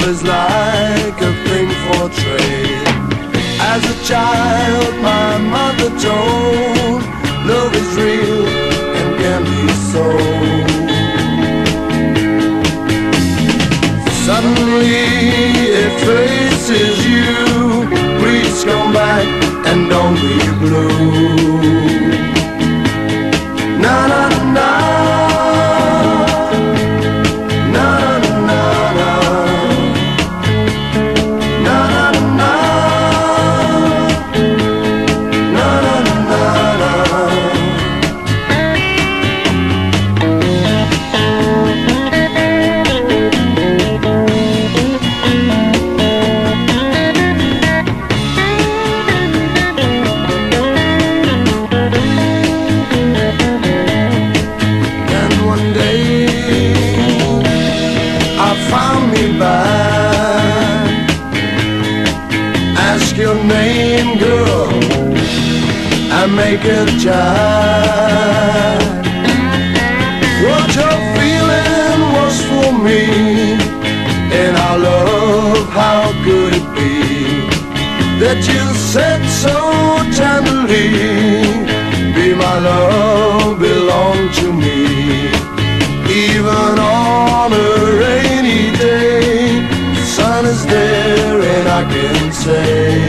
is like a thing for trade. As a child, my mother told, love is real and can be sold. Suddenly it faces you. Please come back and don't be blue. Na na na. Name, girl, and make a child. What you're feeling was for me, and our love, how could it be that you said so tenderly, be my love, belong to me. Even on a rainy day, the sun is there and I can say